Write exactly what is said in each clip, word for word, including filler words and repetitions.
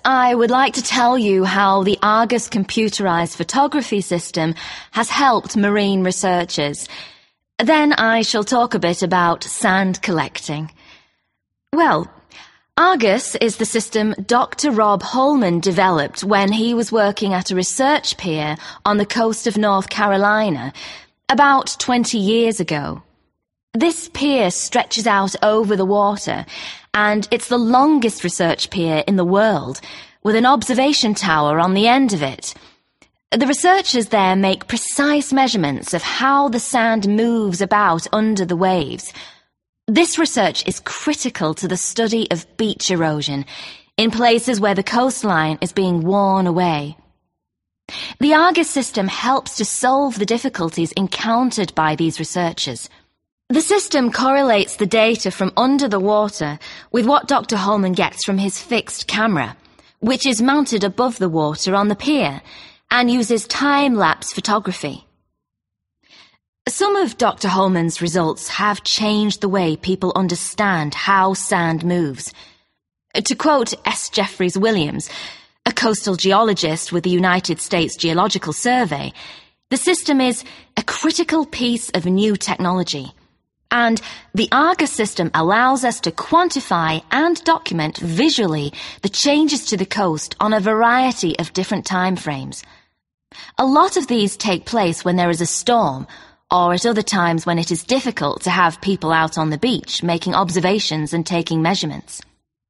I would like to tell you how the Argus computerized photography system has helped marine researchers. Then I shall talk a bit about sand collecting. Well, Argus is the system Doctor Rob Holman developed when he was working at a research pier on the coast of North Carolina about twenty years ago. This pier stretches out over the water, and it's the longest research pier in the world, with an observation tower on the end of it. The researchers there make precise measurements of how the sand moves about under the waves. This research is critical to the study of beach erosion in places where the coastline is being worn away. The Argus system helps to solve the difficulties encountered by these researchers. The system correlates the data from under the water with what Doctor Holman gets from his fixed camera, which is mounted above the water on the pier and uses time-lapse photography. Some of Doctor Holman's results have changed the way people understand how sand moves. To quote S. Jeffries Williams, a coastal geologist with the United States Geological Survey, the system is a critical piece of new technology. And the Argus system allows us to quantify and document visually the changes to the coast on a variety of different time frames. A lot of these take place when there is a storm, or at other times when it is difficult to have people out on the beach making observations and taking measurements.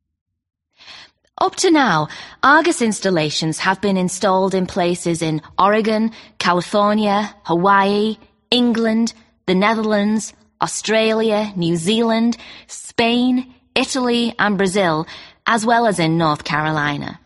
Up to now, Argus installations have been installed in places in Oregon, California, Hawaii, England, the Netherlands, Australia, New Zealand, Spain, Italy and Brazil, as well as in North Carolina.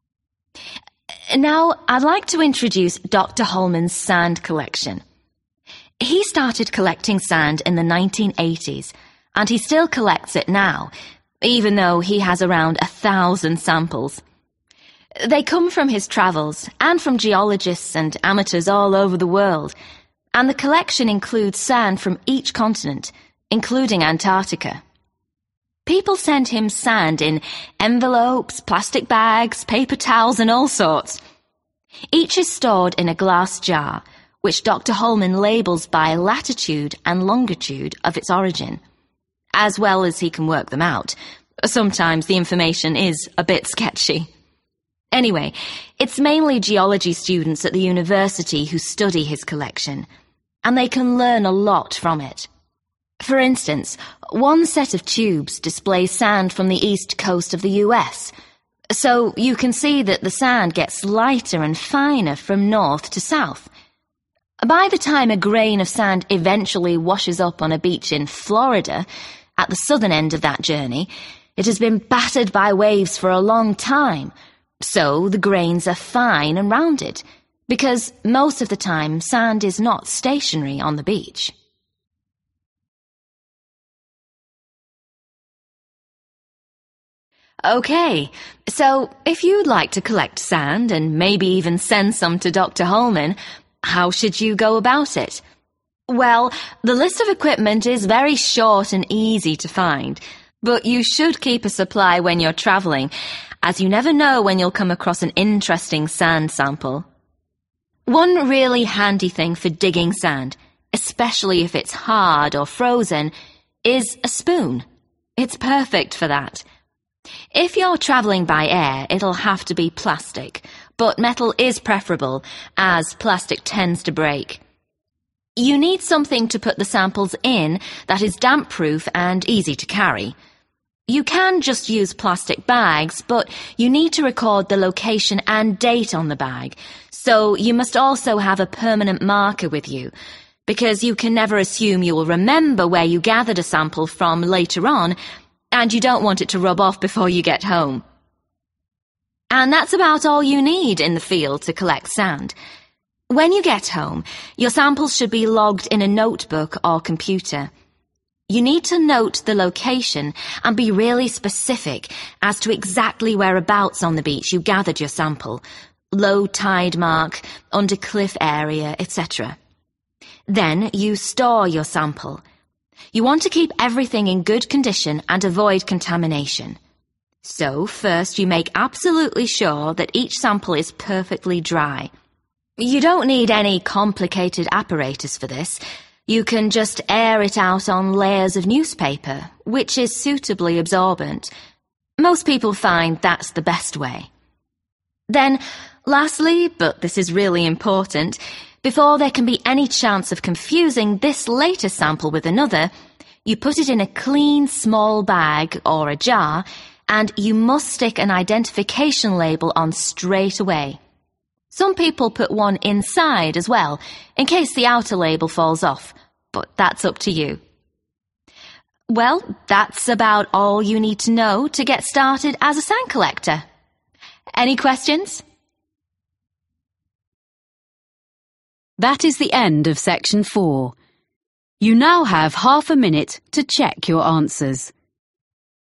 Now, I'd like to introduce Doctor Holman's sand collection. He started collecting sand in the nineteen eighties, and he still collects it now, even though he has around a thousand samples. They come from his travels and from geologists and amateurs all over the world, and the collection includes sand from each continent, including Antarctica. People send him sand in envelopes, plastic bags, paper towels and all sorts. Each is stored in a glass jar, which Doctor Holman labels by latitude and longitude of its origin, as well as he can work them out. Sometimes the information is a bit sketchy. Anyway, it's mainly geology students at the university who study his collection, and they can learn a lot from it. For instance, one set of tubes displays sand from the east coast of the U S, so you can see that the sand gets lighter and finer from north to south. By the time a grain of sand eventually washes up on a beach in Florida, at the southern end of that journey, it has been battered by waves for a long time, so the grains are fine and rounded, because most of the time sand is not stationary on the beach. Okay, so if you'd like to collect sand and maybe even send some to Doctor Holman, how should you go about it? Well, the list of equipment is very short and easy to find, but you should keep a supply when you're travelling, as you never know when you'll come across an interesting sand sample. One really handy thing for digging sand, especially if it's hard or frozen, is a spoon. It's perfect for that. If you're travelling by air, it'll have to be plastic, but metal is preferable, as plastic tends to break. You need something to put the samples in that is damp-proof and easy to carry. You can just use plastic bags, but you need to record the location and date on the bag, so you must also have a permanent marker with you, because you can never assume you will remember where you gathered a sample from later on, and you don't want it to rub off before you get home. And that's about all you need in the field to collect sand. When you get home, your samples should be logged in a notebook or computer. You need to note the location and be really specific as to exactly whereabouts on the beach you gathered your sample, low tide mark, under cliff area, et cetera. Then you store your sample. You want to keep everything in good condition and avoid contamination. So first you make absolutely sure that each sample is perfectly dry. You don't need any complicated apparatus for this. You can just air it out on layers of newspaper, which is suitably absorbent. Most people find that's the best way. Then, lastly, but this is really important, before there can be any chance of confusing this latest sample with another, you put it in a clean small bag or a jar, and you must stick an identification label on straight away. Some people put one inside as well, in case the outer label falls off, but that's up to you. Well, that's about all you need to know to get started as a sand collector. Any questions? That is the end of section four. You now have half a minute to check your answers.